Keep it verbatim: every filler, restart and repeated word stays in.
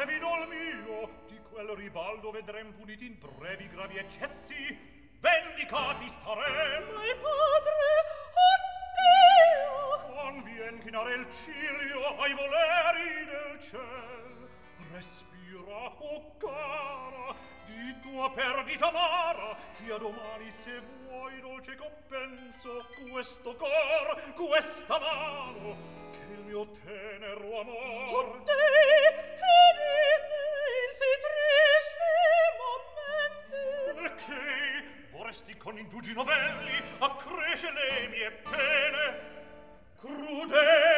parte vidol mio, di quel ribaldo vedrem puniti in brevi gravi eccessi, vendicati sarem. My padre, oddio! Convien chinare il ciglio ai voleri del ciel. Respira, o cara, di tua perdita amara, fia domani se vuoi dolce compenso questo cor, questa mano, che il mio tenero amor. O te, che dite in si triste momenti? Perché vorresti con indugi novelli accresce le mie pene? Crudele